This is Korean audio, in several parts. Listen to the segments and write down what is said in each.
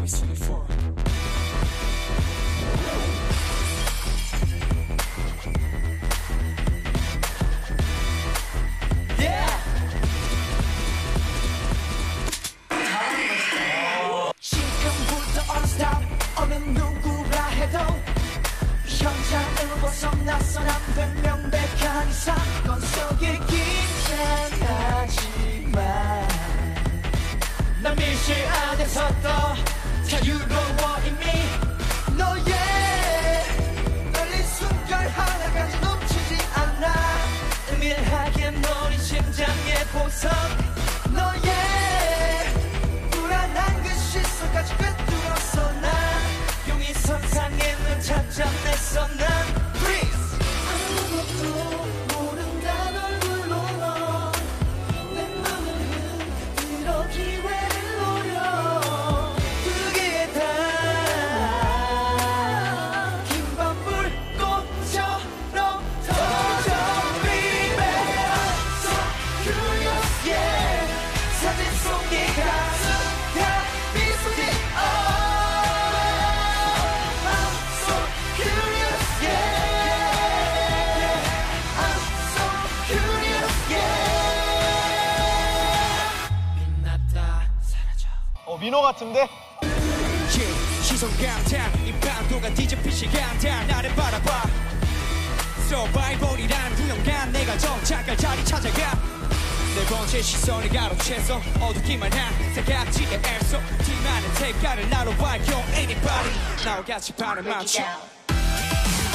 지금부터 on stop 어느 누구라 해도 현장을 벗어나선 안 된 명백한 사건 속에 긴장하지만 난 밀실 안에서 더 자유로워 이미 너의 떨린 숨결 하나까지 놓치지 않아 은밀하게 노린 심장의 보석 너의 불안한 그 시선까지 꿰뚫어서 난 용의 선상에 눈 찾아냈어 난 Freeze 아무것도 모른다 널 불러 내 맘을 흔들어 기회를 노려 그게 다 긴 밤불 꽃처럼 터져 Baby I'm so curious yeah 사진 속 네 가슴과 미소지 I'm so curious yeah I'm so curious yeah 빛났다 사라져 민호 같은데? 시선 감탄 이 밤도가 뒤집힌 시간당 나를 바라봐 서바이벌이란 구형간 내가 정착할 자리 찾아가 네 번째 시선을 가로채서 어둡기만 한 사각지대 앱속 팀안의 대가를 나로 밝혀 Anybody 나와 같이 발을 맞춰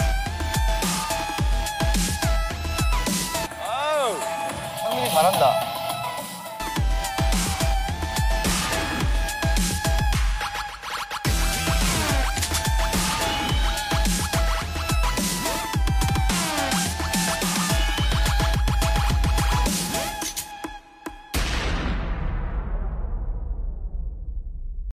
상민이 잘한다.